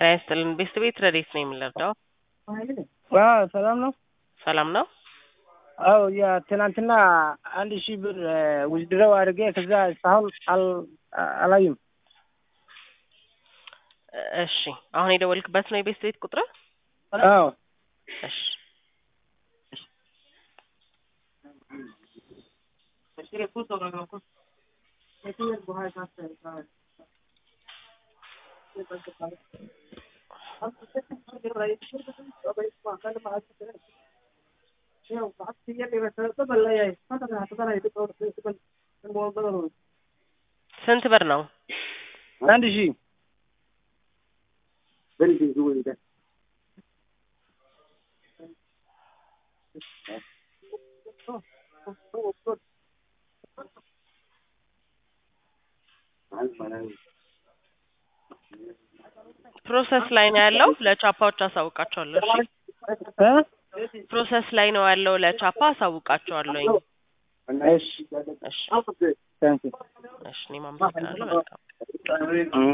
ራይስልን ቤት ረዲት ነው የሚለርዳው ሰላም ነው ሰላም ነው አው ያ ትናንትና 1000 ብር ውዝድረው አድርጌ ከዛ እስካሁን አላየም እሺ አሁን የደወልክበት ነው የቤት ቁጥር አው እሺ እሺ ፎቶ ነው እሺ በኋላ ታስተካክላለህ ስንት ብር ነው 1000 ፕሮሰስ ላይ ነው ያለው ለቻፓዎች አሳውቃቸዋለሁ እሺ ፕሮሰስ ላይ ነው ያለው ለቻፓ አሳውቃቸዋለሁ እሺ እሺ ታንክ ዩ እሺ እኔ ማምጣት አለው